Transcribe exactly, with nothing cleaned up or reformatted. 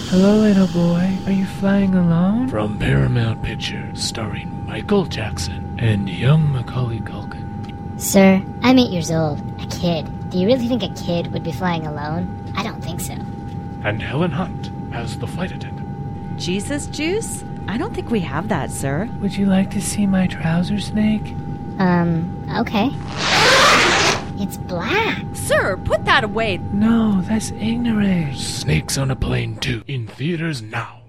Hello, little boy. Are you flying alone? From Paramount Pictures, starring Michael Jackson and young Macaulay Culkin. Sir, I'm eight years old. A kid. Do you really think a kid would be flying alone? I don't think so. And Helen Hunt as the flight attendant. Jesus juice? I don't think we have that, sir. Would you like to see my trouser snake? Um, okay. It's black. Sir, put that away. No, that's ignorant. Snakes on a Plane two in theaters now.